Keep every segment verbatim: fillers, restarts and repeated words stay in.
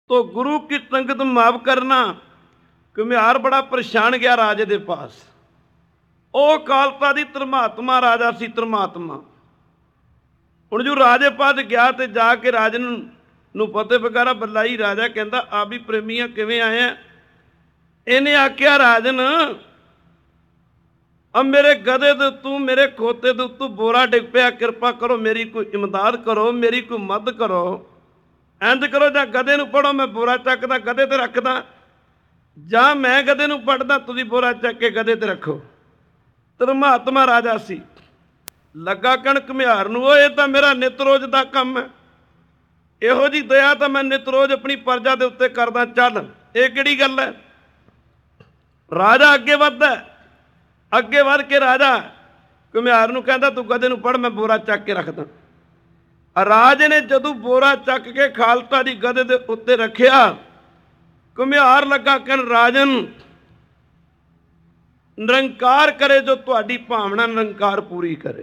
तो गुरु की संगत माफ करना। घुमियार बड़ा परेशान गया राजे के पास। ਉਹ ਖਾਲਸਾ ਦੀ ਧਰਮਾਤਮਾ ਰਾਜਾ ਸੀ। ਧਰਮਾਤਮਾ ਹੁਣ ਜੋ ਰਾਜੇ ਪਾਸ ਗਿਆ ਤੇ ਜਾ ਕੇ ਰਾਜਨ ਨੂੰ ਫਤਿਹ ਵਗੈਰਾ ਬੁਲਾਈ। ਰਾਜਾ ਕਹਿੰਦਾ ਆ ਵੀ ਪ੍ਰੇਮੀਆਂ ਕਿਵੇਂ ਆਇਆ? ਇਹਨੇ ਆਖਿਆ ਰਾਜਨ अब मेरे गधे दे तू मेरे खोते दे तू बोरा डिग पिया, कृपा करो मेरी कोई इमदाद करो, मेरी कोई मदद करो। इंज करो जां गधे नूं पढ़ो, मैं बोरा चकदा गधे ते रखदा, जां मैं गधे नूं पढ़दा तुसीं बोरा चक के गधे ते रखो। धर्मात्मा राजा सी। लगा कण घुमियार नूं, ओह इह तां मेरा नित रोज दा काम है, इहो जी दया तां मैं नित रोज अपनी प्रजा दे उत्ते करदा। चल इह किहड़ी गल है? राजा अगे वधदा। ਅੱਗੇ ਵੱਧ ਕੇ ਰਾਜਾ ਘੁਮਿਆਰ ਨੂੰ ਕਹਿੰਦਾ ਤੂੰ ਗਧੇ ਨੂੰ ਪੜ, ਮੈਂ ਬੋਰਾ ਚੱਕ ਕੇ ਰੱਖਦਾ। ਰਾਜੇ ਨੇ ਜਦੋਂ ਬੋਰਾ ਚੱਕ ਕੇ ਖਾਲਸਾ ਦੀ ਗਧੇ ਦੇ ਉੱਤੇ ਰੱਖਿਆ, ਘੁਮਿਆਰ ਲੱਗਾ ਕਹਿਣ ਰਾਜਨ ਨਿਰੰਕਾਰ ਕਰੇ ਜੋ ਤੁਹਾਡੀ ਭਾਵਨਾ ਨਿਰੰਕਾਰ पूरी करे।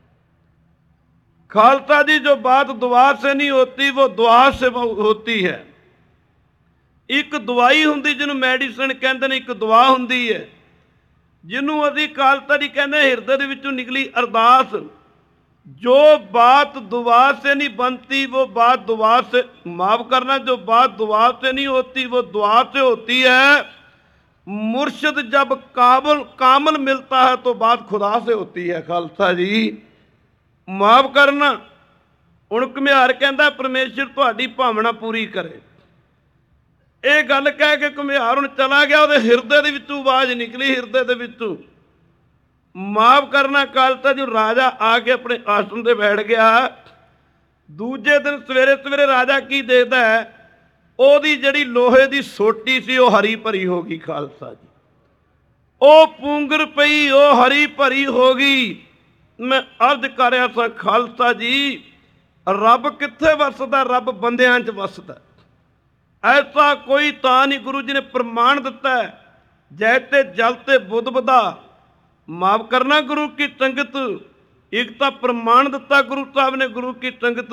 खालसा जी जो बात दुआ से नहीं होती वो दुआ से होती है। एक दवाई हुंदी जिन्हों मैडिसन कहते हैं, एक दुआ हुंदी है जिन्हों असीं खालसा जी कहते हिरदे दे विचों निकली अरदास। जो बात दुआ से नहीं बनती वो बात दुआ से, माफ करना, जो बात दुआ से नहीं होती वो दुआ से होती है। मुर्शिद जब काबल कामल मिलता है तो बात खुदा से होती है। खालसा जी माफ करना। हुण घुमियार कहता परमेश्वर तुहाडी भावना पूरी करे। ये गल कह के घुमियार हुण चला गया, उहदे हिरदे दे विचों आवाज़ निकली, हिरदे दे विचों माफ करना। खालसा जी राजा आके अपने आसन ते बैठ गया। दूजे दिन सवेरे सवेरे राजा की देखदा है, ओहदी जिहड़ी लोहे दी सोटी सी वो हरी भरी हो गई। खालसा जी ਉਹ पूंगर पई, ਉਹ हरी भरी हो गई। मैं अर्ज कर रहा था खालसा जी रब कित्थे वसदा? रब बंदियां च वसदा। ऐसा कोई तां नहीं। गुरु जी ने प्रमाण दिता है, जैते जलते बुध बधा। माफ करना गुरु की संगत, एक तो प्रमाण दिता गुरु साहब ने। गुरु की संगत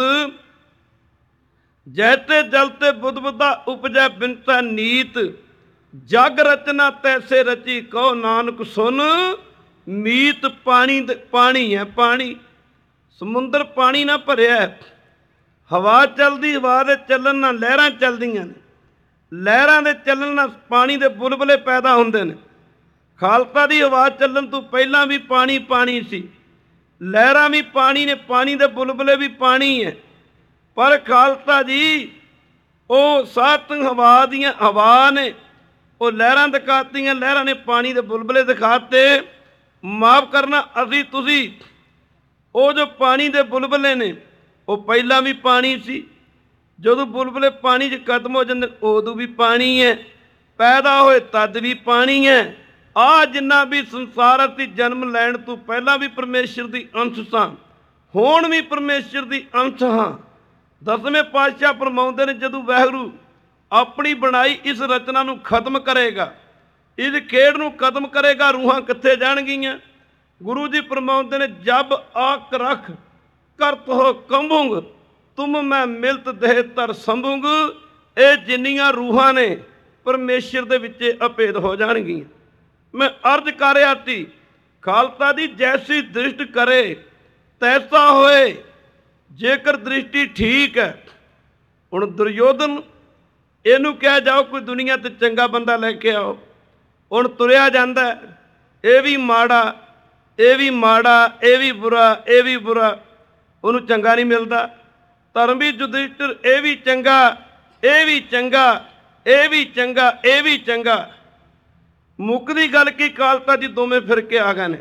जैते जलते बुध बधा उपजै बिनता नीत, जग रचना तैसे रची कहो नानक सुन मीत। पानी पानी है, पानी समुंदर पानी ना भरिया है। हवा चलती, हवा दे चलन ना लहरां चलदियां ने, लहरां दे चलन ना पानी दे बुलबुले पैदा हुंदे ने। खालसा दी हवा चलन तो पहलां भी पानी पानी सी, लहरां भी पानी ने, पानी दे बुलबुले भी पानी है। पर खालसा जी वो सत हवा दियां हवा ने, वो लहरां दिखातियां, लहरां ने पानी दे बुलबुले दिखाते। माफ करना असी तुसी वो जो पानी दे बुलबुले ने वो पहला भी पानी सी, जदों बुलबुले पानी च खत्म हो जाते उदों भी पानी है, पैदा होए तद भी पानी है। आ जिन्ना भी संसार असीं जन्म लैण तो पहला भी परमेश्वर दी अंश सां, हुण भी परमेश्वर दी अंश हां। दसवें पातशाह फरमाउंदे ने जदों वाहिगुरू अपनी बनाई इस रचना नूं खत्म करेगा, इस खेड नूं खत्म करेगा, रूहां कित्थे जाणगीआं? गुरु जी फरमाउंदे ने जब आक रख करत हो कंबुंग, तुम मैं मिलत देह तर संभुंग। ये जिन्नियां रूहां ने परमेश्वर दे विच अभेद हो जाणगीआं। मैं अर्ज कर रहा सी खालसा दी जैसी दृष्टि करे तैसा होए, जेकर दृष्टि ठीक है। हुण दुर्योधन इहनूं कह जाओ कोई दुनिया ते चंगा बंदा लैके आओ, हुण तुरिया जांदा, ये भी माड़ा, ये भी माड़ा, ये भी बुरा, ये भी बुरा, उन्होंने चंगा नहीं मिलता। धर्मी युधिष्ठिर ये भी चंगा, ये भी चंगा, ये भी चंगा, ये भी चंगा। मुकदी गल की खालसा जी दोवें फिर के आ गए ने।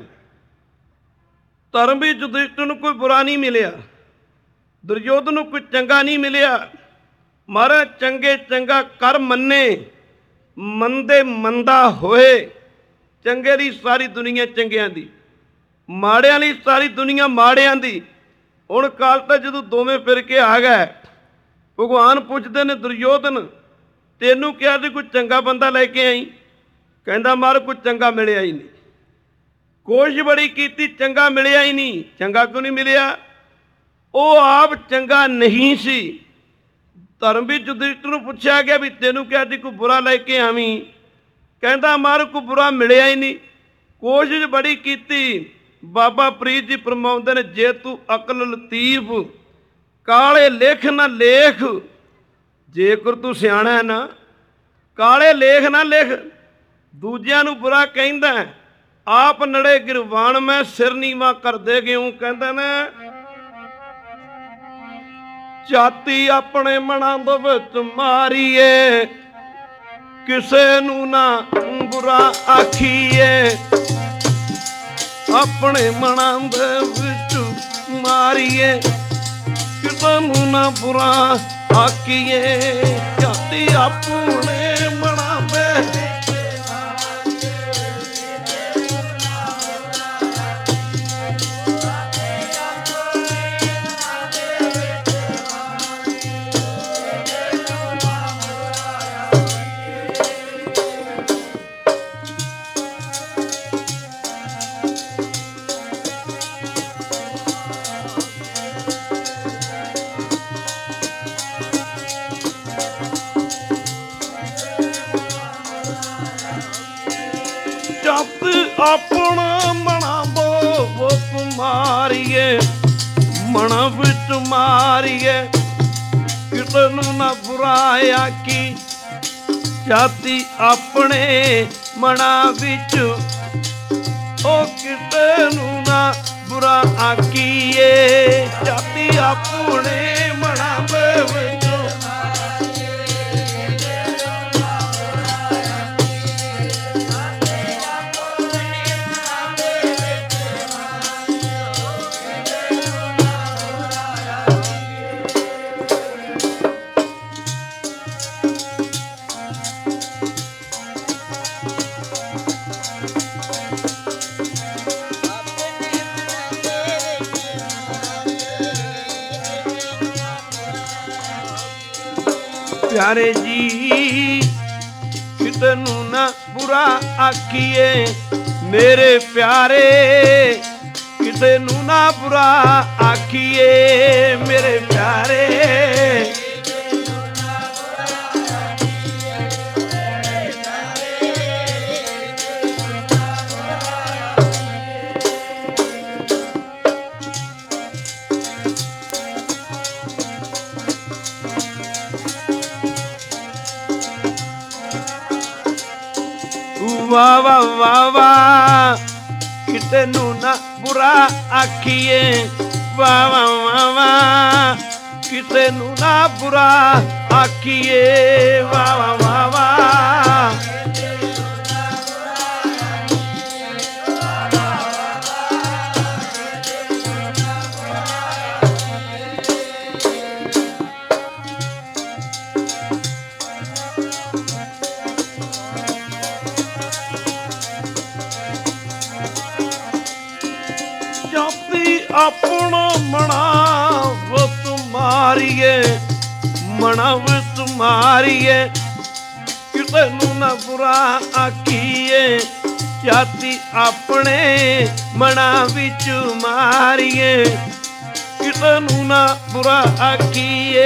धर्मी युधिष्ठिर नूं कोई बुरा नहीं मिलिया, दुर्योधन नूं कोई चंगा नहीं मिलिया। महाराज चंगे चंगा कर मन्ने, मंदे मंदा होए। चंगे दी सारी दुनिया चंगियां दी, माड़ियां दी सारी दुनिया माड़ियां दी। हुण खालसा जदों दोवें फिर के आ गए, भगवान पुछदे ने दुर्योधन तेनू कहा सी कोई चंगा बंदा लैके आई? कहंदा मार कोई चंगा मिलिया ही नहीं, कोशिश बड़ी कीती चंगा मिलिया ही नहीं। चंगा क्यों नहीं मिलिया? वो आप चंगा नहीं सी, ਧਰਮ ਵਿੱਚ ਯੁਧਿਸ਼ਟਰ ਨੂੰ ਪੁੱਛਿਆ ਗਿਆ ਵੀ ਤੈਨੂੰ ਕਿਹਾ ਸੀ ਕੋਈ ਬੁਰਾ ਲੈ ਕੇ ਆਵੀਂ, ਕਹਿੰਦਾ ਮਹਾਰਾਜ ਕੋਈ ਬੁਰਾ ਮਿਲਿਆ ਹੀ ਨਹੀਂ, ਕੋਸ਼ਿਸ਼ ਬੜੀ ਕੀਤੀ। ਬਾਬਾ ਫਰੀਦ ਜੀ ਫਰਮਾਉਂਦੇ ਨੇ ਜੇ ਤੂੰ ਅਕਲ ਲਤੀਫ ਕਾਲੇ ਲੇਖ ਨਾ ਲੇਖ, ਜੇਕਰ ਤੂੰ ਸਿਆਣਾ ਹੈ ਨਾ ਕਾਲੇ ਲੇਖ ਨਾ ਲਿਖ। ਦੂਜਿਆਂ ਨੂੰ ਬੁਰਾ ਕਹਿੰਦਾ ਆਪ ਨੜੇ ਗਿਰਵਾਨ ਮੈਂ ਸਿਰ ਨੀਵਾਂ ਕਰਦੇ ਗਿਉ। ਕਹਿੰਦਾ ਨਾ ਜਾਤੀ ਆਪਣੇ ਮਨਾਂ ਦੇ ਵਿੱਚ ਮਾਰੀਏ, ਕਿਸੇ ਨੂੰ ਨਾ ਬੁਰਾ ਆਖੀਏ, ਆਪਣੇ ਮਨਾਂ ਦੇ ਵਿੱਚ ਮਾਰੀਏ, ਕਿਸੇ ਨੂੰ ਨਾ ਬੁਰਾ ਆਖੀਏ, ਜਾਤੀ ਆਪਣੇ ਮਨਾਂ ਵਿੱਚ ਆਪਣਾ ਮਣਾ ਬੋ ਮਾਰੀਏ, ਮਣਾ ਵਿੱਚ ਮਾਰੀਏ, ਕਿਸੇ ਨੂੰ ਨਾ ਬੁਰਾ ਆਖੀ, ਜਾਤੀ ਆਪਣੇ ਮਣਾ ਵਿੱਚ, ਉਹ ਕਿਸੇ ਨੂੰ ਨਾ ਬੁਰਾ ਆਖੀਏ, ਜਾਤੀ ਆਪਣੇ ਮਣਾ ਵਿੱਚ। ਪਿਆਰੇ ਜੀ ਕਿਸੇ ਨੂੰ ਨਾ ਬੁਰਾ ਆਖੀਏ, ਮੇਰੇ ਪਿਆਰੇ ਕਿਸੇ ਨੂੰ ਨਾ ਬੁਰਾ ਆਖੀਏ, ਮੇਰੇ ਪਿਆਰੇ ਵਾਹ ਵਾਹ ਵਾਹ ਵਾਹ, ਕਿਸੇ ਨੂੰ ਨਾ ਬੁਰਾ ਆਖੀਏ, ਵਾਹ ਵਾਹ ਵਾਹ ਵਾਹ, ਕਿਸੇ ਨੂੰ ਨਾ ਬੁਰਾ ਆਖੀਏ, ਵਾਹ ਵਾਹ ਵਾਹ ਵਾਹ। ਆਪਣਾ ਮਣਾ ਵਿੱਚ ਮਾਰੀਏ, ਮਣਾ ਵਿੱਚ ਮਾਰੀਏ, ਕਿਸੇ ਨੂੰ ਨਾ ਬੁਰਾ ਆਖੀਏ, ਜਾਤੀ ਆਪਣੇ ਮਣਾ ਵਿੱਚ ਮਾਰੀਏ, ਕਿਸੇ ਨੂੰ ਨਾ ਬੁਰਾ ਆਖੀਏ।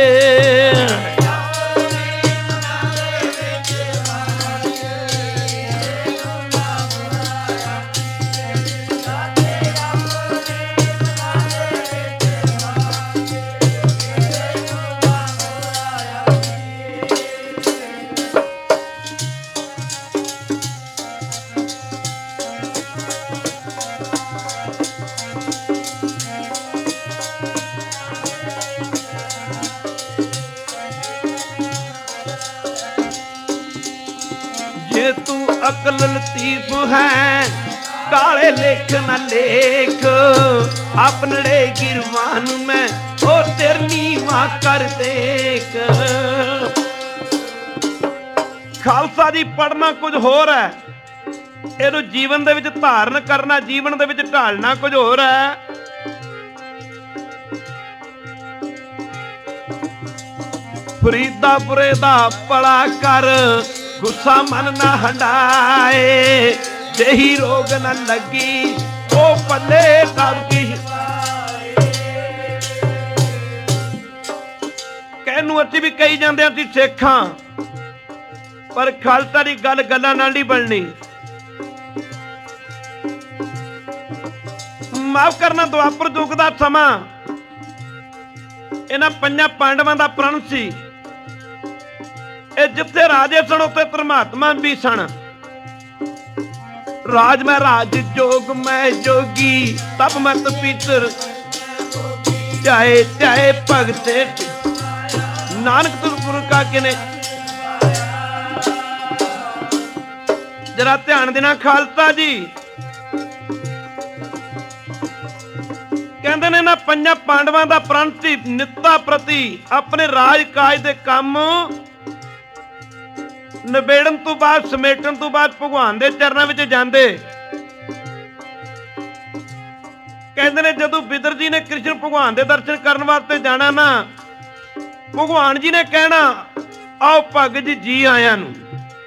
ਜੇ ਤੂੰ ਅਕਲ ਲਤੀਫ ਹੈ ਕਾਲੇ ਲੇਖ ਨਾ ਲੇਖ, ਆਪਨੜੇ ਗਿਰਵਾਨ ਮੈਂ ਉਹ ਤੇਰੀ ਨੀਵਾਂ ਕਰ ਦੇਖ। ਖਾਲਸਾ ਜੀ ਪੜ੍ਹਨਾ ਕੁਝ ਹੋਰ ਹੈ, ਇਹਨੂੰ ਜੀਵਨ ਦੇ ਵਿੱਚ ਧਾਰਨ ਕਰਨਾ, ਜੀਵਨ ਦੇ ਵਿੱਚ ਢਾਲਣਾ ਕੁਝ ਹੋਰ ਹੈ। ਫਰੀਦਾਪੁਰੇ ਦਾ ਭਲਾ ਕਰ, ਗੁੱਸਾ ਮਨ ਨਾ ਹੰਡਾਏ, ਦੇਹੀ ਰੋਗ ਨਾ ਲੱਗੀ ਉਹ ਪੱਲੇ ਸਭ ਕੀ। ਇਹਨੂੰ ਅਸੀਂ ਵੀ ਕਹੀ ਜਾਂਦੇ ਹਾਂ ਅਸੀਂ ਸਿੱਖ ਹਾਂ, ਪਰ ਖਾਲਸਾ ਦੀ ਗੱਲ ਗੱਲਾਂ ਨਾਲ ਨਹੀਂ ਬਣਨੀ। ਮਾਫ ਕਰਨਾ, ਦੁਆਪਰ ਯੁੱਗ ਦਾ ਸਮਾਂ ਇਹਨਾਂ ਪੰਜਾਂ ਪਾਂਡਵਾਂ ਦਾ ਪ੍ਰਣ ਸੀ। ਇਹ ਜਿੱਥੇ ਰਾਜੇ ਸਨ ਉੱਥੇ ਧਰਮਾਤਮਾ ਵੀ ਸਨ। ਰਾਜ ਮੈਂ ਰਾਜ, ਜੋਗ ਮੈਂ ਜੋਗੀ, ਤਬ ਮਤ ਪੀਤਰ ਚਾਹੇ ਚਾਹੇ ਭਗਤੇ, ਨਾਨਕ ਤੁਰ ਕਾ ਕਿਨੇ। ਜਰਾ ਧਿਆਨ ਦੇਣਾ ਖਾਲਸਾ ਜੀ, ਕਹਿੰਦੇ ਨੇ ਨਾ ਪੰਜਾਂ ਪਾਂਡਵਾਂ ਦਾ ਪ੍ਰਣ ਸੀ ਨਿੱਤਾ ਪ੍ਰਤੀ ਆਪਣੇ ਰਾਜ ਕਾਜ ਦੇ ਕੰਮ ਨਿਬੇੜਨ ਤੋਂ ਬਾਅਦ, ਸਮੇਟਣ ਤੋਂ ਬਾਅਦ ਭਗਵਾਨ ਦੇ ਚਰਨਾਂ ਵਿੱਚ ਜਾਂਦੇ। ਕਹਿੰਦੇ ਨੇ ਜਦੋਂ ਬਿਦਰ ਜੀ ਨੇ ਕ੍ਰਿਸ਼ਨ ਭਗਵਾਨ ਦੇ ਦਰਸ਼ਨ ਕਰਨ ਵਾਸਤੇ ਜਾਣਾ ਨਾ, ਭਗਵਾਨ ਜੀ ਨੇ ਕਹਿਣਾ ਆਓ ਭਗਤ ਜੀ ਜੀ ਆਇਆਂ ਨੂੰ।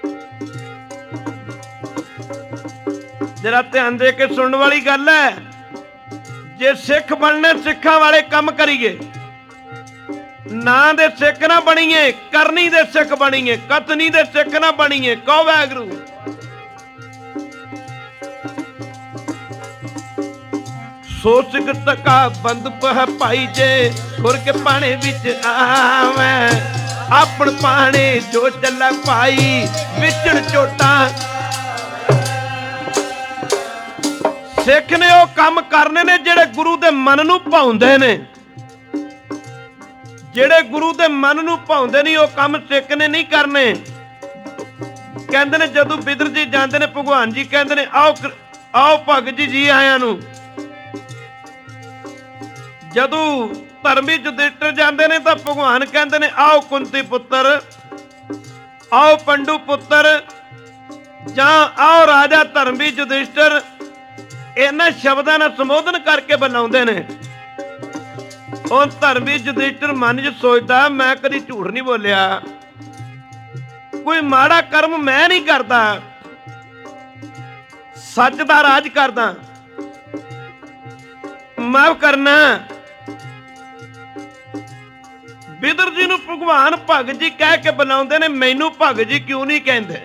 ਜਰਾ ਧਿਆਨ ਦੇ ਕੇ ਸੁਣਨ ਵਾਲੀ ਗੱਲ ਹੈ। ਜੇ ਸਿੱਖ ਬਣਨੇ ਸਿੱਖਾਂ ਵਾਲੇ ਕੰਮ ਕਰੀਏ, ਨਾਂ ਦੇ ਸਿੱਖ ਨਾ ਬਣੀਏ, ਕਰਨੀ ਦੇ ਸਿੱਖ ਬਣੀਏ, ਕਥਨੀ ਦੇ ਸਿੱਖ ਨਾ ਬਣੀਏ। ਕਹੋ ਵਾਹਿਗੁਰੂ। ਸੋ ਸਿੱਖ ਤਕਾ ਬੰਦ ਪਹ ਭਾਈ ਜੇ, ਖੁਰ ਕੇ ਪਾਣੇ ਵਿੱਚ ਆਵੇਂ, ਆਪਣ ਪਾਣੇ ਜੋ ਚੱਲਾ ਭਾਈ, ਵਿਚੜ ਚੋਟਾਂ। ਸਿੱਖ ਨੇ ਉਹ ਕੰਮ ਕਰਨੇ ਨੇ ਜਿਹੜੇ ਗੁਰੂ ਦੇ ਮਨ ਨੂੰ ਭਾਉਂਦੇ ਨੇ। ਜਿਹੜੇ ਗੁਰੂ ਦੇ ਮਨ ਨੂੰ ਭਾਉਂਦੇ ਨਹੀਂ, ਉਹ ਕੰਮ ਸਿੱਖ ਨੇ ਨਹੀਂ ਕਰਨੇ। ਕਹਿੰਦੇ ਨੇ ਜਦੋਂ ਬਿਦਰ ਜੀ ਜਾਂਦੇ ਨੇ, ਭਗਵਾਨ ਜੀ ਕਹਿੰਦੇ ਨੇ ਆਓ ਆਓ ਭਗਤ ਜੀ ਜੀ ਆਇਆਂ ਨੂੰ। ਜਦੋਂ ਧਰਮੀ ਯੁਧਿਸ਼ਟਰ ਜਾਂਦੇ ਨੇ ਤਾਂ ਭਗਵਾਨ ਕਹਿੰਦੇ ਨੇ ਆਓ ਕੁੰਤੀ ਪੁੱਤਰ, ਆਓ ਪੰਡੂ ਪੁੱਤਰ, ਜਾਂ ਆਓ ਰਾਜਾ ਧਰਮੀ ਯੁਧਿਸ਼ਟਰ। ਇਹਨਾਂ ਸ਼ਬਦਾਂ ਨਾਲ ਸੰਬੋਧਨ ਕਰਕੇ ਬੁਲਾਉਂਦੇ ਨੇ। ਉਹ ਧਰਮੀ ਯੁਧਿਸ਼ਟਰ ਮਨ 'ਚ ਸੋਚਦਾ ਮੈਂ ਕਦੀ ਝੂਠ ਨਹੀਂ ਬੋਲਿਆ, ਕੋਈ ਮਾੜਾ ਕਰਮ ਮੈਂ ਨਹੀਂ ਕਰਦਾ, ਸੱਚ ਦਾ ਰਾਜ ਕਰਦਾ। ਮਾਫ ਕਰਨਾ, ਬਿਦਰ ਜੀ ਨੂੰ ਭਗਵਾਨ ਭਗਤ ਜੀ ਕਹਿ ਕੇ ਬੁਲਾਉਂਦੇ ਨੇ, ਮੈਨੂੰ ਭਗਤ ਜੀ ਕਿਉਂ ਨਹੀਂ ਕਹਿੰਦੇ?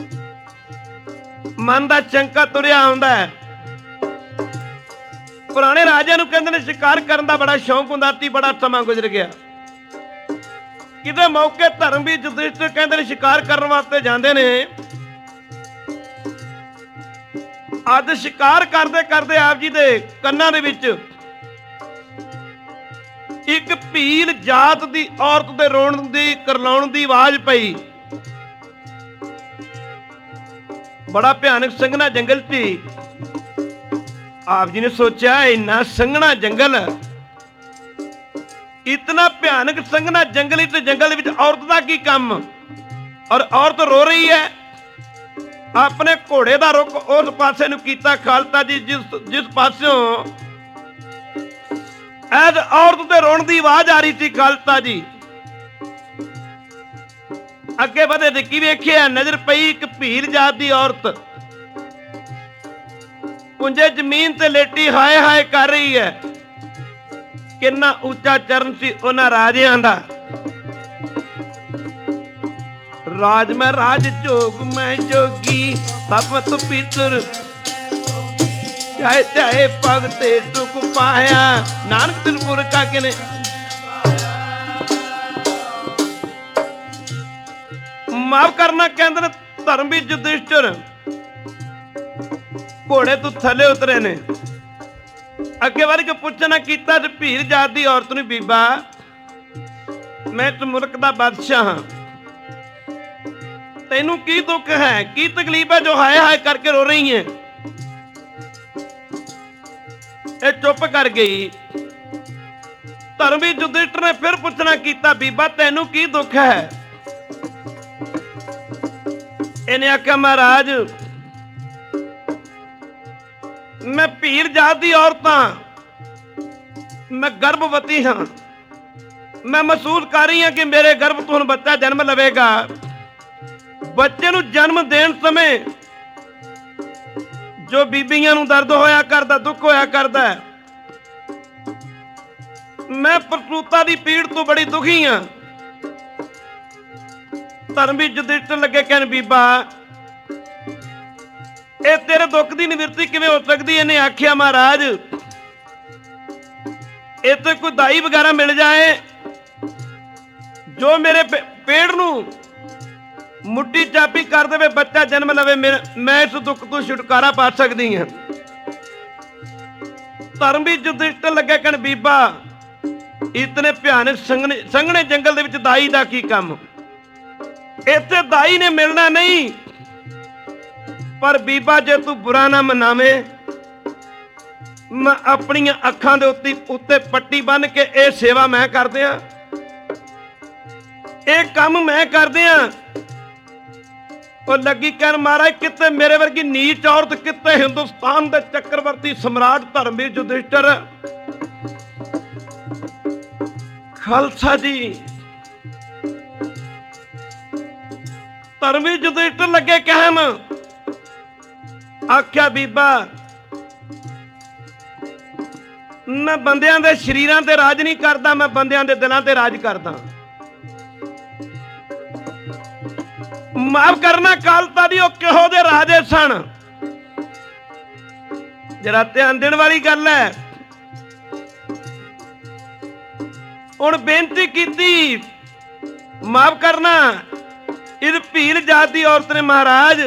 ਮਨ ਦਾ ਚੰਕਾ ਤੁਰਿਆ ਆਉਂਦਾ ਹੈ। ਪੁਰਾਣੇ ਰਾਜਿਆਂ ਨੂੰ ਕਹਿੰਦੇ ਨੇ ਸ਼ਿਕਾਰ ਕਰਨ ਦਾ ਬੜਾ ਸ਼ੌਂਕ ਹੁੰਦਾ ਸੀ, ਬੜਾ ਸਮਾਂ ਗੁਜ਼ਰ ਗਿਆ। ਕਿਤੇ ਮੌਕੇ ਧਰਮ ਵੀ ਯੁਧਿਸ਼ਟਰ ਕਹਿੰਦੇ ਨੇ ਸ਼ਿਕਾਰ ਕਰਨ ਵਾਸਤੇ ਜਾਂਦੇ ਨੇ। ਅੱਜ ਸ਼ਿਕਾਰ ਕਰਦੇ ਕਰਦੇ ਆਪ ਜੀ ਦੇ ਕੰਨਾਂ ਦੇ ਵਿੱਚ ਇੱਕ ਭੀਲ ਜਾਤ ਦੀ ਔਰਤ ਦੇ ਰੋਣ ਦੀ, ਕਰਲਾਉਣ ਦੀ ਆਵਾਜ਼ ਪਈ। ਬੜਾ ਭਿਆਨਕ ਸੰਘਣਾ ਜੰਗਲ ਸੀ। ਆਪ ਜੀ ਨੇ ਸੋਚਿਆ ਇੰਨਾ ਸੰਘਣਾ ਜੰਗਲ, ਇਤਨਾ ਭਿਆਨਕ ਸੰਘਣਾ ਜੰਗਲ, ਤੇ ਜੰਗਲ ਵਿੱਚ ਔਰਤ ਦਾ ਕੀ ਕੰਮ? ਔਰ ਔਰਤ ਰੋ ਰਹੀ ਹੈ। ਆਪਣੇ ਘੋੜੇ ਦਾ ਰੁਖ ਉਸ ਪਾਸੇ ਨੂੰ ਕੀਤਾ ਖਾਲਸਾ ਜੀ, ਜਿਸ ਜਿਸ ਪਾਸਿਓਂ ਐਦ ਔਰਤ ਦੇ ਰੋਣ ਦੀ ਆਵਾਜ਼ ਆ ਰਹੀ ਸੀ। ਖਾਲਸਾ ਜੀ ਅੱਗੇ ਵਧੇ ਤੇ ਕੀ ਵੇਖਿਆ? ਨਜ਼ਰ ਪਈ ਇੱਕ ਭੀਲ ਜਾਤ ਦੀ ਔਰਤ ਪੁੰਜੇ ਜ਼ਮੀਨ ਤੇ ਲੇਟੀ ਹਾਏ ਹਾਏ ਕਰ ਰਹੀ ਹੈ। ਕਿੰਨਾ ਉੱਚਾ ਚਰਨ ਸੀ ਉਹਨਾਂ ਰਾਜਿਆਂ ਦਾ। ਰਾਜ ਮੈਂ ਰਾਜ, ਜੋਗ ਮੈਂ ਜੋਗੀ, ਤਬ ਤੂੰ ਪੀਤਰ ਚਾਹੇ ਚਾਹੇ ਭਗਤੇ ਸੁਖ ਪਾਇਆ, ਨਾਨਕ ਤਿਰਪੁਰ ਕਾ ਕਿਨੇ। ਮਾਫ ਕਰਨਾ, ਕਹਿੰਦੇ ਨੇ ਧਰਮ ਵੀ ਯੁਧਿਸ਼ਟਰ ਘੋੜੇ ਤੋਂ ਥੱਲੇ ਉਤਰੇ ਨੇ। ਅੱਗੇ ਵਧ ਕੇ ਪੁੱਛਣਾ ਕੀਤਾ ਤੇ ਭੀਲ ਜਾਤ ਦੀ ਔਰਤ ਨੂੰ, ਬੀਬਾ ਮੈਂ ਇਸ ਮੁਲਕ ਦਾ ਬਾਦਸ਼ਾਹ ਹਾਂ, ਤੈਨੂੰ ਕੀ ਦੁੱਖ ਹੈ, ਕੀ ਤਕਲੀਫ ਹੈ ਜੋ ਹਾਏ ਹਾਏ ਕਰਕੇ ਰੋ ਰਹੀ ਹੈ? ਇਹ ਚੁੱਪ ਕਰ ਗਈ। ਧਰਮੀ ਯੁਧਿਸ਼ਟਰ ਨੇ ਫਿਰ ਪੁੱਛਣਾ ਕੀਤਾ, ਬੀਬਾ ਤੈਨੂੰ ਕੀ ਦੁੱਖ ਹੈ? ਇਹਨੇ ਆਖਿਆ ਮਹਾਰਾਜ ਮੈਂ ਭੀਲ ਜਾਤ ਦੀ ਔਰਤ ਹਾਂ, ਮੈਂ ਗਰਭਵਤੀ ਹਾਂ, ਮੈਂ ਮਹਿਸੂਸ ਕਰ ਰਹੀ ਹਾਂ ਕਿ ਮੇਰੇ ਗਰਭ ਤੋਂ ਹੁਣ ਬੱਚਾ ਜਨਮ ਲਵੇਗਾ। ਬੱਚੇ ਨੂੰ ਜਨਮ ਦੇਣ ਸਮੇਂ ਜੋ ਬੀਬੀਆਂ ਨੂੰ ਦਰਦ ਹੋਇਆ ਕਰਦਾ, ਦੁੱਖ ਹੋਇਆ ਕਰਦਾ, ਮੈਂ ਪ੍ਰਸੂਤਾ ਦੀ ਪੀੜ ਤੋਂ ਬੜੀ ਦੁਖੀ ਹਾਂ। ਧਰਮੀ ਯੁਧਿਸ਼ਟਰ ਲੱਗੇ ਕਹਿਣ, ਬੀਬਾ ਇਹ ਤੇਰੇ ਦੁੱਖ ਦੀ ਨਿਵਰਤੀ ਕਿਵੇਂ ਹੋ ਸਕਦੀ? ਇਹਨੇ ਆਖਿਆ, ਮਹਾਰਾਜ ਇੱਥੇ ਕੋਈ ਦਾਈ ਵਗੈਰਾ ਮਿਲ ਜਾਏ ਜੋ ਮੇਰੇ ਪੇੜ ਨੂੰ ਮੁੱਢੀ ਚਾਬੀ ਕਰ ਦੇਵੇ, ਬੱਚਾ ਜਨਮ ਲਵੇ, ਮੈਂ ਇਸ ਦੁੱਖ ਤੋਂ ਛੁਟਕਾਰਾ ਪਾ ਸਕਦੀ ਹਾਂ। ਧਰਮੀ ਯੁਧਿਸ਼ਟਰ ਲੱਗੇ ਕਹਿਣ, ਬੀਬਾ ਇਤਨੇ ਭਿਆਨਕ ਸੰਘਣੇ ਸੰਘਣੇ ਜੰਗਲ ਦੇ ਵਿੱਚ ਦਾਈ ਦਾ ਕੀ ਕੰਮ? ਇੱਥੇ ਦਾਈ ਨੇ ਮਿਲਣਾ ਨਹੀਂ, ਪਰ ਬੀਬਾ ਜੇ ਤੂੰ ਬੁਰਾ ਨਾ ਮਨਾਵੇਂ, ਮੈਂ ਆਪਣੀਆਂ ਅੱਖਾਂ ਦੇ ਉੱਤੇ ਉੱਤੇ ਪੱਟੀ ਬੰਨ ਕੇ ਇਹ ਸੇਵਾ ਮੈਂ ਕਰਦਿਆਂ, ਇਹ ਕੰਮ ਮੈਂ ਕਰਦਿਆਂ। ਉਹ ਲੱਗੀ ਕਹਿਣ, ਮਹਾਰਾਜ ਕਿਤੇ ਮੇਰੇ ਵਰਗੀ ਨੀਚ ਔਰਤ, ਕਿਤੇ ਹਿੰਦੁਸਤਾਨ ਦੇ ਚੱਕਰਵਰਤੀ ਸਮਰਾਟ ਧਰਮੀ ਯੁਧਿਸ਼ਟਰ। ਖਾਲਸਾ ਜੀ, ਧਰਮੀ ਯੁਧਿਸ਼ਟਰ ਲੱਗੇ ਕਹਿਣ, ਆਖਿਆ, ਬੀਬਾ ਮੈਂ ਬੰਦਿਆਂ ਦੇ ਸਰੀਰਾਂ ਤੇ ਰਾਜ ਨਹੀਂ ਕਰਦਾ, ਮੈਂ ਬੰਦਿਆਂ ਦੇ ਦਿਲਾਂ ਤੇ ਰਾਜ ਕਰਦਾ। ਮਾਫ ਕਰਨਾ ਕਾਲਤਾ ਦੀ, ਉਹ ਕਿਹੋ ਜਿਹੇ ਰਾਜੇ ਸਨ, ਜਰਾ ਧਿਆਨ ਦੇਣ ਵਾਲੀ ਗੱਲ ਹੈ। ਹੁਣ ਬੇਨਤੀ ਕੀਤੀ, ਮਾਫ ਕਰਨਾ, ਇਹ ਭੀਲ ਜਾਤ ਦੀ ਔਰਤ ਨੇ, ਮਹਾਰਾਜ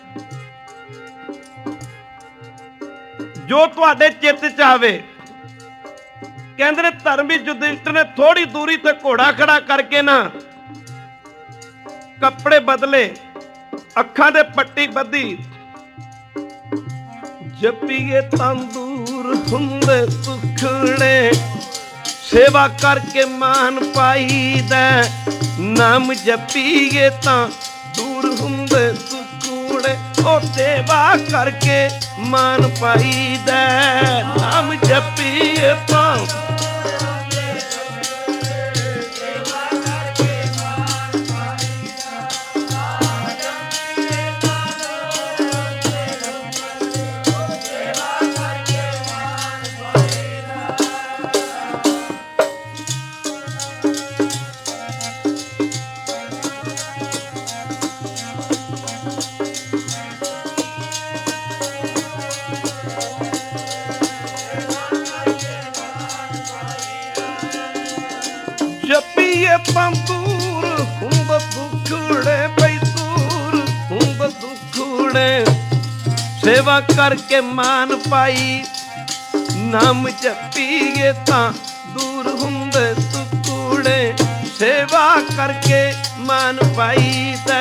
ਜੋ ਤੁਹਾਡੇ ਚਿੱਤ ਚ ਆਵੇ। ਕਹਿੰਦੇ ਨੇ ਧਰਮੀ ਯੁਧਿਸ਼ਟਰ ਨੇ ਥੋੜੀ ਦੂਰੀ ਤੇ ਘੋੜਾ ਖੜਾ ਕਰਕੇ ਨਾ ਕੱਪੜੇ ਬਦਲੇ, ਅੱਖਾਂ ਦੇ ਪੱਟੀ ਬੱਧੀ, ਜਪੀਏ ਤਾਂ ਦੂਰ ਹੁੰਦੇ ਸੁਖੜੇ, ਸੇਵਾ ਕਰਕੇ ਮਾਨ ਪਾਈਦਾ, ਨਾਮ ਜਪੀਏ ਤਾਂ ਦੂਰ ਹੁੰਦੇ ਸੁਖੜੇ, ਉਹ ਸੇਵਾ ਕਰਕੇ ਮਾਨ ਪਾਈਦਾ, ਨਾਮ ਜਪੀਏ ਤਾਂ ਜਪੀਏ ਤਾਂ ਦੂਰ ਹੁੰਦਾ ਦੁਖੜੇ, ਬਈ ਦੂਰ ਹੁੰਦਾ ਦੁਖੜੇ, ਸੇਵਾ ਕਰਕੇ ਮਾਨ ਪਾਈ, ਨਾਮ ਜਪੀਏ ਤਾਂ ਦੂਰ ਹੁੰਦੇ ਦੁਖੜੇ, ਸੇਵਾ ਕਰਕੇ ਮਾਨ ਪਾਈਦਾ।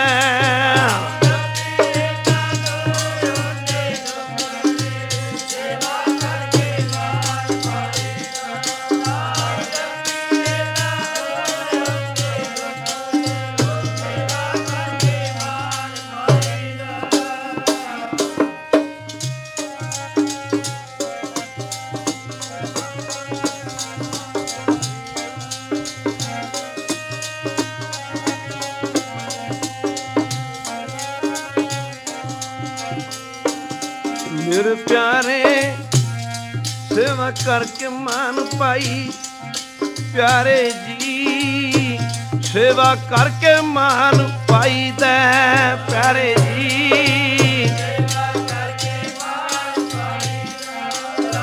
ਮੇਰੇ ਪਿਆਰੇ ਸੇਵਾ ਕਰਕੇ ਮਾਨ ਪਾਈ, ਪਿਆਰੇ ਜੀ ਸੇਵਾ ਕਰਕੇ ਮਾਨ ਪਾਈਦਾ, ਪਿਆਰੇ ਜੀ ਸੇਵਾ ਕਰਕੇ ਮਾਨ ਪਾਈਦਾ,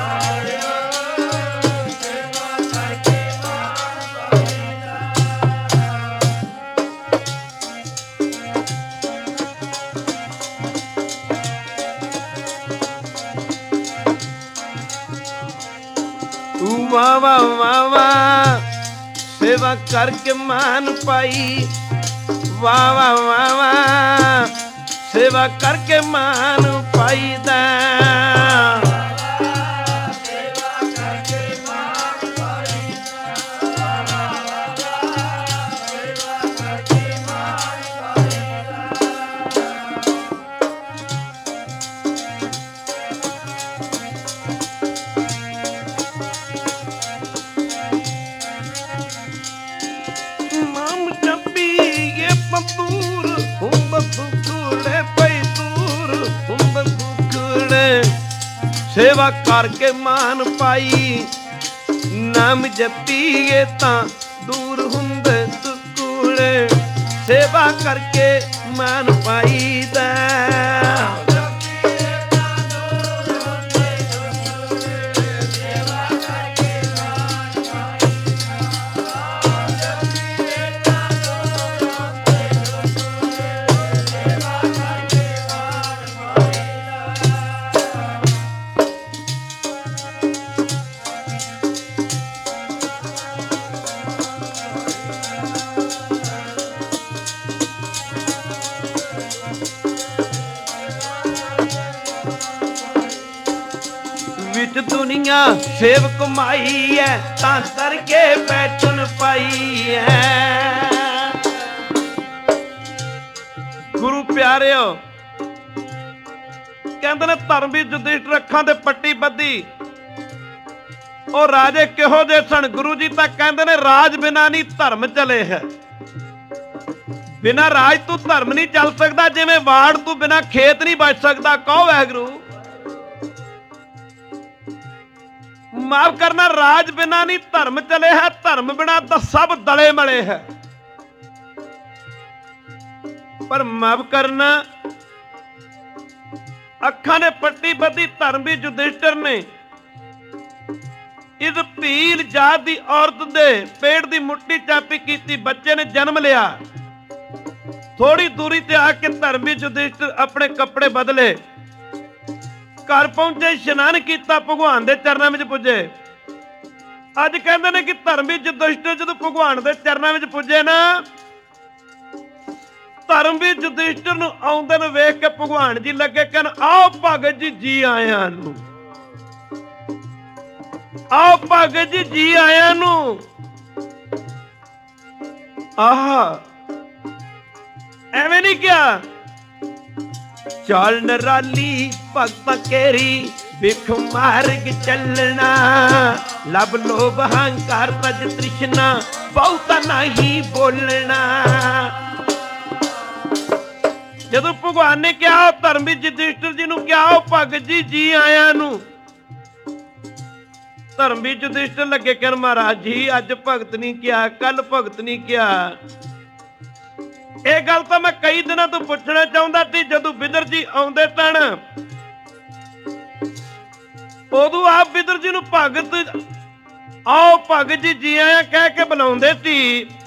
ਸੇਵਾ ਕਰਕੇ ਮਾਨ ਪਾਈਦਾ। ਵਾਹ ਵਾਹ ਵਾਹ ਵਾਹ ਸੇਵਾ ਕਰਕੇ ਮਾਨ ਪਾਈ, ਵਾਹ ਵਾਹ ਵਾਹ ਵਾਹ ਸੇਵਾ ਕਰਕੇ ਮਾਨ ਪਾਈਦਾ, ਸੇਵਾ ਕਰਕੇ ਮਾਨ ਪਾਈਦਾ, ਸੇਵਾ ਕਰਕੇ ਮਾਨ ਦੂਰ ਹੁੰਦਾ ਦੁਖੜੇ, ਪਈ ਦੂਰ ਹੁੰਦਾ ਦੁਖੜੇ, ਸੇਵਾ ਕਰਕੇ ਮਾਨ ਪਾਈ, ਨਾਮ ਜਪੀਏ ਤਾਂ ਦੂਰ ਹੁੰਦੇ ਦੁਖੜੇ, सेवा करके मान पाईदा। विच दुनिया सेव कमाई है तां करके बैठन पाई है। गुरु प्यारिओ कहंदे ने धर्म भी युधिष्ठिर अखां ते पट्टी बद्धी। ओ राजे किहो जे सन? गुरु जी तां कहंदे ने राज बिना नहीं धर्म चले है। बिना राज तू धर्म नहीं चल सकदा, जिवें वाड़ तू बिना खेत नहीं बच सकदा। कहो वाहिगुरू। माफ करना, राज बिना नहीं धर्म चले है, धर्म बिना तो सब दले मले है। पर माफ करना, अखां ने पट्टी बद्धी धर्म भी युधिष्ठिर ने इस भील जात दी औरत दे पेट दी मुट्ठी चापी कीती, बच्चे ने जन्म लिया। थोड़ी दूरी ते आके धर्म भी युधिष्ठिर अपने कपड़े बदले, घर पहुंचे, इशनान किया, भगवान दे चरणों में पुजे। अज कहते हैं कि धर्म भी युधिष्ठिर जदों भगवान दे चरणों में पुजे ना, धर्म भी युधिष्ठिर नूं आउंदे नूं वेख के भगवान जी लगे कहन, आओ भगत जी जी आया नूं, आओ भगत जी जी आया नूं। आह एवें नहीं क्या? चल नराली भगत केरी बिख मार्ग चलना, लब लोभ अहंकार तज तृष्णा बहुता नहीं बोलना। जदों भगवान ने कहा धर्म भी युधिष्ठिर जी नूं क्या, भगत जी जी आया नूं, धर्म भी युधिष्ठिर लगे कहन, महाराज जी अज भगत नहीं किया, कल भगत नहीं किया। ਇਹ ਗੱਲ ਤਾਂ ਮੈਂ कई दिनों तो पूछना चाहता ਸੀ। ਜਦੋਂ बिदर जी आउंदे तन उदों आप बिदर जी नूं भगत, आओ भगत जी जी आया कह के बुलाउंदे सी।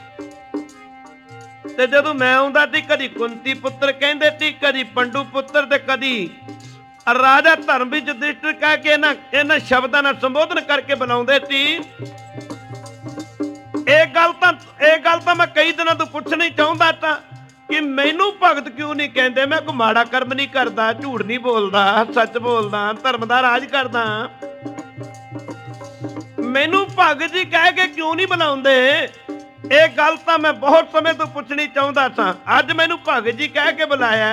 ते जदों मैं आउंदा सी, कदी कुंती पुत्र कहंदे सी, कदी पंडू पुत्र, ते कदी राजा धर्म भी युधिष्ठिर कह के इन्हां इन्हां शब्दां नाल संबोधन करके बुलाउंदे सी। एक गल तां एक गल तां मैं कई दिनों तो पुछना ही चाहता था कि मैनू भगत क्यों नहीं कहते? मैं कोई माड़ा कर्म नहीं करता, झूठ नहीं बोलता, सच बोलता, धर्म दा राज करदा। मैनू भगत जी कह के क्यों नहीं बुलाउंदे? एक गल तां मैं बहुत समय तो पुछनी चाहता था। अज मैनू भगत जी कह के बुलाया।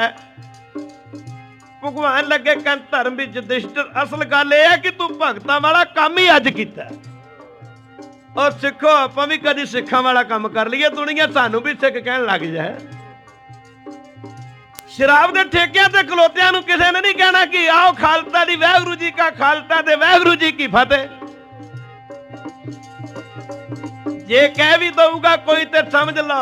भगवान लगे कहन, धर्म भी युधिष्ठिर असल गल यह है कि तू भगतां वाला काम ही अज कीता। और सिखो आपां भी कदी सिखां वाला काम कर लीए, दुनिया सानू भी सिख कहन लग जाए। शराब के ठेकिਆਂ ते खलोतिਆਂ नूं किसी ने नहीं कहना कि आओ खालसा दी वाहिगुरू जी का खालसा ते वाहिगुरू जी की फतेह। जे कह भी दूगा कोई ते समझ लो,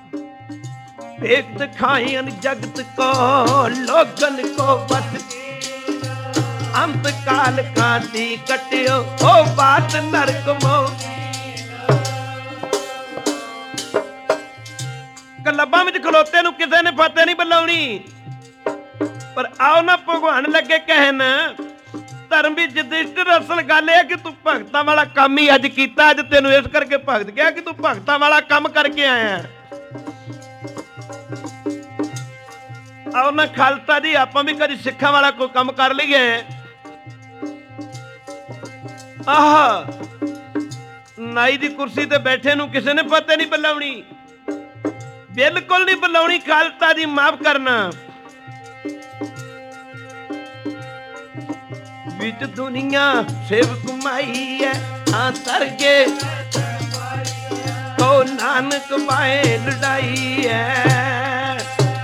भेद खाइन जगत को लोगन को बस, अंत काल कांति कटियो ओ बात नरक मोह। क्लबां विच खलोते नूं किसी ने फतेह नहीं बुलाउणी। पर आओ ना भगवान लगे कहन, धर्म भी युधिष्ठिर असल गल है कि तू भगतां वाला काम ही अज कीता। अज तेनू इस करके भगत कहा कि तू भगतां वाला काम करके आया। आओ ना खालसा जी आपां भी कदी सिखां वाला कोई काम कर लईए। आह नाई दी कुर्सी ते बैठे नूं किसी ने फतेह नहीं बुलाउणी, बिल्कुल नहीं बुलाउणी। खालसा जी माफ करना। विच दुनिया सेव कमाई है हाँ तरगे, तो नानक पाए लड़ाई है।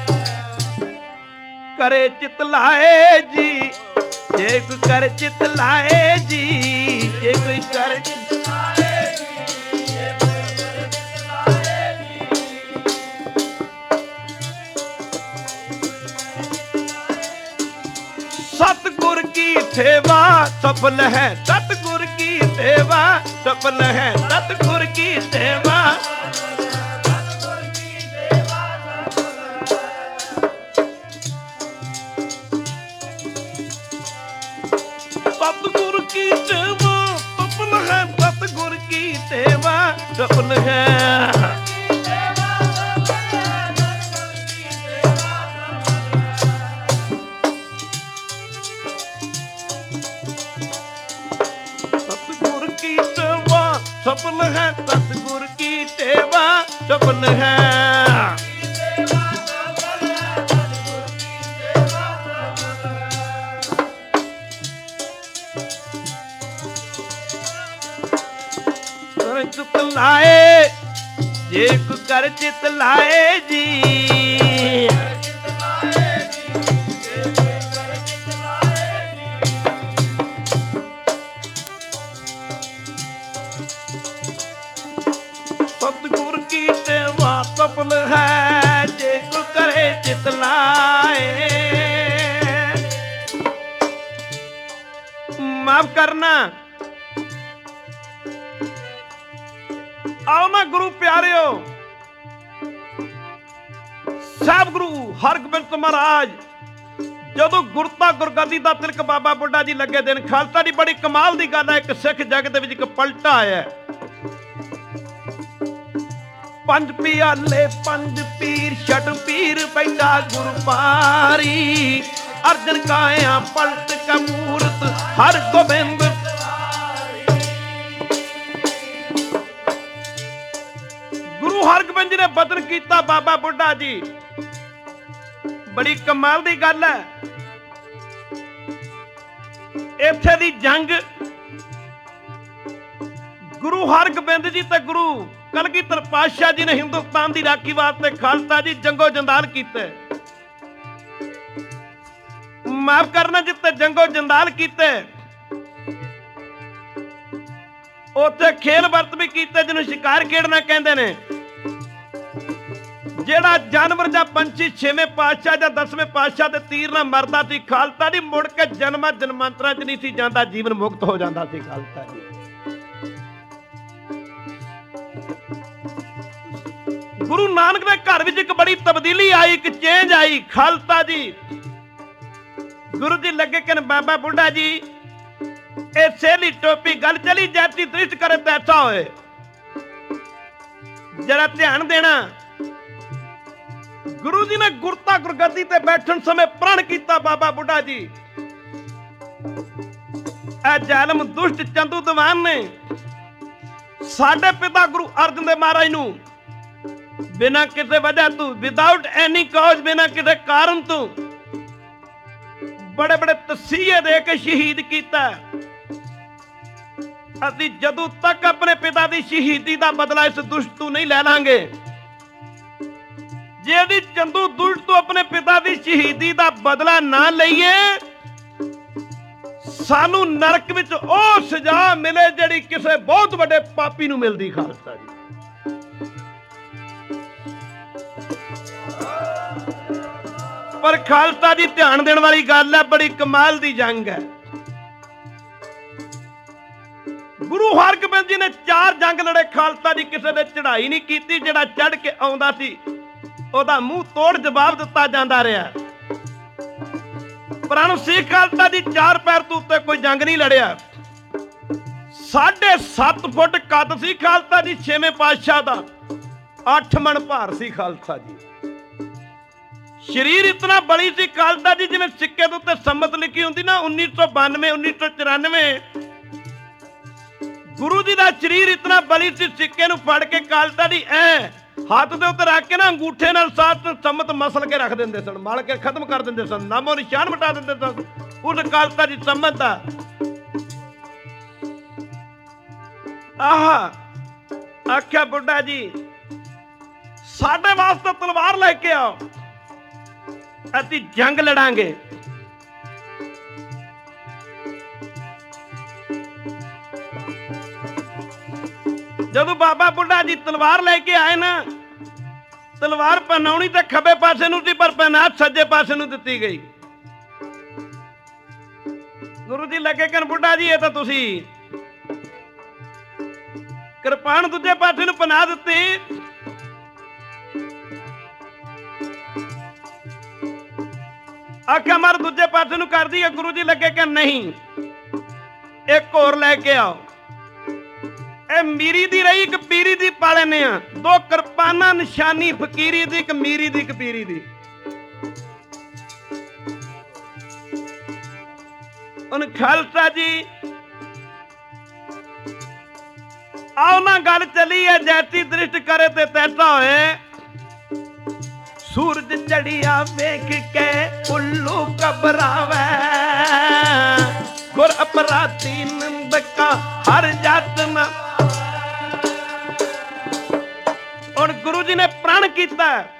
करे चित लाए जी जे कोई कर चित लाए जी, जे कोई कर चित लाए जी, जे कोई कर चित लाए जी। की सेवा सफल है, सतगुर की सेवा सफल है, सतगुर की सेवा। सतगुर की सेवा सफल है, सतगुर की सेवा सफल है। सतगुर की सेवा सफल है, सतगुर की सेवा सफल है। चित लाए जे को कर चित लाए जी, सतगुर की सेवा सफल है, जे को करे चित लाए। माफ करना। आओ ना गुरु प्यारिओ, ਸਾਹਿਬ ਗੁਰੂ ਹਰਗੋਬਿੰਦ ਮਹਾਰਾਜ ਜਦੋਂ ਗੁਰਤਾ ਗੁਰਗੱਦੀ ਦਾ ਤਿਲਕ ਬਾਬਾ ਬੁੱਢਾ ਜੀ ਲੱਗੇ ਦੇਣ, ਖਾਲਸਾ ਦੀ ਬੜੀ ਕਮਾਲ ਦੀ ਗੱਲ ਹੈ। ਇੱਕ ਸਿੱਖ ਜਗਤ ਦੇ ਵਿੱਚ ਇੱਕ ਪਲਟਾ ਆਇਆ। ਪੰਜ ਪਿਆਲੇ ਪੰਜ ਪੀਰ ਛਟ ਪੀਰ ਪੈਂਦਾ ਗੁਰਬਾਰੀ, ਅਰਜਨ ਕਾਇਆ ਪਲਟ ਕਾ ਮੂਰਤ ਹਰਗੋਬਿੰਦ। ਗੁਰੂ ਹਰਗੋਬਿੰਦ ਜੀ ਨੇ ਬਦਨ ਕੀਤਾ ਬਾਬਾ ਬੁੱਢਾ ਜੀ। ਬੜੀ ਕਮਾਲ ਦੀ ਗੱਲ ਹੈ। ਇੱਥੇ ਦੀ ਜੰਗ ਗੁਰੂ ਹਰਗੋਬਿੰਦ ਜੀ ਤੇ ਗੁਰੂ ਕਲਗੀਧਰ ਪਾਤਸ਼ਾਹ ਜੀ ਨੇ ਹਿੰਦੁਸਤਾਨ ਦੀ ਰਾਖੀ ਵਾਸਤੇ ਖਾਲਸਾ ਜੀ ਜੰਗੋ ਜੰਦਾਲ ਕੀਤੇ। ਮਾਫ ਕਰਨਾ, ਜਿੱਤੇ ਜੰਗੋ ਜੰਦਾਲ ਕੀਤੇ ਉੱਥੇ ਖੇਲ ਵਰਤ ਵੀ ਕੀਤੇ, ਜਿਹਨੂੰ ਸ਼ਿਕਾਰ ਖੇਡਣਾ ਕਹਿੰਦੇ ਨੇ। ਜਿਹੜਾ ਜਾਨਵਰ ਜਾਂ ਪੰਛੀ ਛੇਵੇਂ ਪਾਤਸ਼ਾਹ ਜਾਂ ਦਸਵੇਂ ਪਾਤਸ਼ਾਹ ਦੇ ਤੀਰ ਨਾਲ ਮਰਦਾ ਸੀ, ਖਾਲਸਾ ਜੀ ਮੁੜ ਕੇ ਜਨਮਾਂ ਜਨਮਾਂਤਰਾਂ 'ਚ ਨਹੀਂ ਸੀ ਜਾਂਦਾ, ਜੀਵਨ ਮੁਕਤ ਹੋ ਜਾਂਦਾ ਸੀ ਖਾਲਸਾ ਜੀ। ਗੁਰੂ ਨਾਨਕ ਦੇ ਘਰ ਵਿੱਚ ਇੱਕ ਬੜੀ ਤਬਦੀਲੀ ਆਈ, ਇੱਕ ਚੇਂਜ ਆਈ। ਖਾਲਸਾ ਜੀ ਗੁਰੂ ਜੀ ਲੱਗੇ ਕਿ ਬਾਬਾ ਬੁੱਢਾ ਜੀ ਇਹ ਸੇਲੀ ਟੋਪੀ ਗੱਲ ਚਲੀ ਜਾਤੀ ਦ੍ਰਿਸ਼ਟ ਕਰੇ ਤੈਸਾ ਹੋਏ। ਜਰਾ ਧਿਆਨ ਦੇਣਾ। ਗੁਰੂ ਜੀ ਨੇ ਗੁਰਤਾ ਗੁਰਗੱਦੀ ਤੇ ਬੈਠਣ ਸਮੇਂ ਪ੍ਰਣ ਕੀਤਾ ਬਾਬਾ ਬੁੱਢਾ ਜੀ। ਇਹ ਜ਼ਾਲਮ ਦੁਸ਼ਟ ਚੰਦੂ ਦੀਵਾਨ ਨੇ ਸਾਡੇ ਪਿਤਾ ਗੁਰੂ ਅਰਜਨ ਦੇਵ ਮਹਾਰਾਜ ਨੂੰ ਬਿਨਾਂ ਕਿਸੇ ਵਜ੍ਹਾ ਤੋਂ, ਵਿਦਾਊਟ ਐਨੀ ਕਾਜ਼, ਬਿਨਾਂ ਕਿਸੇ ਕਾਰਨ ਤੋਂ ਬੜੇ ਬੜੇ ਤਸੀਹੇ ਦੇ ਕੇ ਸ਼ਹੀਦ ਕੀਤਾ। ਅਸੀਂ ਜਦੋਂ ਤੱਕ ਆਪਣੇ ਪਿਤਾ ਦੀ ਸ਼ਹੀਦੀ ਦਾ ਬਦਲਾ ਇਸ ਦੁਸ਼ਟ ਤੋਂ ਨਹੀਂ ਲੈ ਲਾਂਗੇ, ਜੇ ਅਸੀਂ ਚੰਦੂ ਦੁਸ਼ਟ ਤੋਂ ਆਪਣੇ ਪਿਤਾ ਦੀ ਸ਼ਹੀਦੀ ਦਾ ਬਦਲਾ ਨਾ ਲਈਏ, ਸਾਨੂੰ ਨਰਕ ਵਿੱਚ ਉਹ ਸਜ਼ਾ ਮਿਲੇ ਜਿਹੜੀ ਕਿਸੇ ਬਹੁਤ ਵੱਡੇ ਪਾਪੀ ਨੂੰ ਮਿਲਦੀ। ਖਾਲਸਾ ਜੀ ਪਰ ਖਾਲਸਾ ਜੀ ਧਿਆਨ ਦੇਣ ਵਾਲੀ ਗੱਲ ਹੈ, ਬੜੀ ਕਮਾਲ ਦੀ ਜੰਗ ਹੈ। ਗੁਰੂ ਹਰਗੋਬਿੰਦ ਜੀ ਨੇ ਚਾਰ ਜੰਗ ਲੜੇ। ਖਾਲਸਾ ਜੀ ਕਿਸੇ ਦੇ ਚੜ੍ਹਾਈ ਨਹੀਂ ਕੀਤੀ, ਜਿਹੜਾ ਚੜ੍ਹ ਕੇ ਆਉਂਦਾ ਸੀ ਉਹਦਾ ਮੂੰਹ ਤੋੜ ਜਵਾਬ ਦਿੱਤਾ ਜਾਂਦਾ ਰਿਹਾ। ਪਰ ਸਿੱਖ ਖਾਲਸਾ ਜੀ ਚਾਰ ਪੈਰ ਤੋਂ ਉੱਤੇ ਕੋਈ ਜੰਗ ਨਹੀਂ ਲੜਿਆ। ਸਾਢੇ ਸੱਤ ਫੁੱਟ ਕੱਦ ਸੀ ਖਾਲਸਾ ਜੀ ਛੇਵੇਂ ਪਾਤਸ਼ਾਹ ਦਾ, ਅੱਠ ਮਣ ਭਾਰ ਸੀ ਖਾਲਸਾ ਜੀ। ਸਰੀਰ ਇਤਨਾ ਬਲੀ ਸੀ ਖਾਲਸਾ ਜੀ, ਜਿਵੇਂ ਸਿੱਕੇ ਦੇ ਉੱਤੇ ਸੰਮਤ ਲਿਖੀ ਹੁੰਦੀ ਨਾ, ਉੱਨੀ ਸੌ ਬਾਨਵੇਂ ਉੱਨੀ ਸੌ ਚੁਰਾਨਵੇਂ। ਗੁਰੂ ਜੀ ਦਾ ਸਰੀਰ ਇਤਨਾ ਬਲੀ ਸੀ, ਸਿੱਕੇ ਨੂੰ ਫੜ ਕੇ ਖਾਲਸਾ ਜੀ ਐ ਹੱਥ ਦੇ ਉੱਤੇ ਰੱਖ ਕੇ ਨਾ ਅੰਗੂਠੇ ਨਾਲ ਸਾਤ ਸੰਮਤ ਮਸਲ ਕੇ ਰੱਖ ਦਿੰਦੇ ਸਨ, ਮਲ ਕੇ ਖਤਮ ਕਰ ਦਿੰਦੇ ਸਨ, ਨਾਮੋ ਨਿਸ਼ਾਨ ਮਿਟਾ ਦਿੰਦੇ ਸਨ ਉਸ ਖਾਲਸਾ ਜੀ ਸੰਮਤ ਦਾ। ਆਹ ਆਖਿਆ ਬੁੱਢਾ ਜੀ ਸਾਡੇ ਵਾਸਤੇ ਤਲਵਾਰ ਲੈ ਕੇ ਆਓ, ਅਸੀਂ ਜੰਗ ਲੜਾਂਗੇ। ਜਦੋਂ ਬਾਬਾ ਬੁੱਢਾ ਜੀ ਤਲਵਾਰ ਲੈ ਕੇ ਆਏ ਨਾ, ਤਲਵਾਰ ਪਹਿਨਾਉਣੀ ਤਾਂ ਖੱਬੇ ਪਾਸੇ ਨੂੰ ਸੀ, ਪਰ ਪਹਿਨਾਤ ਸੱਜੇ ਪਾਸੇ ਨੂੰ ਦਿੱਤੀ ਗਈ। ਗੁਰੂ ਜੀ ਲੱਗੇ ਕਹਿਣ ਬੁੱਢਾ ਜੀ ਇਹ ਤਾਂ ਤੁਸੀਂ ਕਿਰਪਾਨ ਦੂਜੇ ਪਾਸੇ ਨੂੰ ਪਨਾ ਦਿੱਤੀ। ਆਖਿਆ ਮਾਰ ਦੂਜੇ ਪਾਸੇ ਨੂੰ ਕਰਦੀ ਹੈ। ਗੁਰੂ ਜੀ ਲੱਗੇ ਕਿ ਨਹੀਂ, ਇੱਕ ਹੋਰ ਲੈ ਕੇ ਆਓ। ਇਹ ਮੀਰੀ ਦੀ ਰਹੀ, ਇੱਕ ਪੀਰੀ ਦੀ ਪਾ ਲੈਨੇ ਆ। ਦੋ ਕਿਰਪਾਨਾਂ ਨਿਸ਼ਾਨੀ ਫਕੀਰੀ ਦੀ, ਇੱਕ ਮੀਰੀ ਦੀ, ਇੱਕ ਪੀਰੀ ਦੀ। ਹੁਣ ਖਾਲਸਾ ਜੀ ਆਓ ਨਾ ਗੱਲ ਚੱਲੀ ਹੈ, ਜੈਤੀ ਦ੍ਰਿਸ਼ਟ ਕਰੇ ਤੇ ਤੈਸਾ ਹੋਏ। ਸੂਰਜ ਚੜਿਆ ਵੇਖ ਕੇ ਉੱਲੂ ਘਬਰਾਵੇ, ਗੁਰ ਅਪਰਾਧੀ ਨਿੰਦਕਾ ਹਰ ਜਤ ਨਾ। ਹੁਣ ਗੁਰੂ ਜੀ ਨੇ ਪ੍ਰਣ ਕੀਤਾ